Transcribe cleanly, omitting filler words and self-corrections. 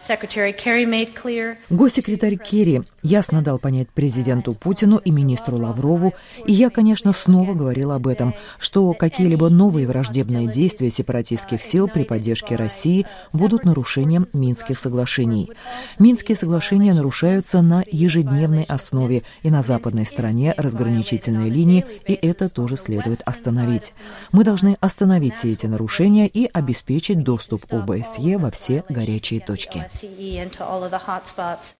Госсекретарь Керри ясно дал понять президенту Путину и министру Лаврову, и я, конечно, снова говорила об этом, что какие-либо новые враждебные действия сепаратистских сил при поддержке России будут нарушением Минских соглашений. Минские соглашения нарушаются на ежедневной основе, и на западной стороне разграничительной линии, и это тоже следует остановить. Мы должны остановить все эти нарушения и обеспечить доступ ОБСЕ во все горячие точки.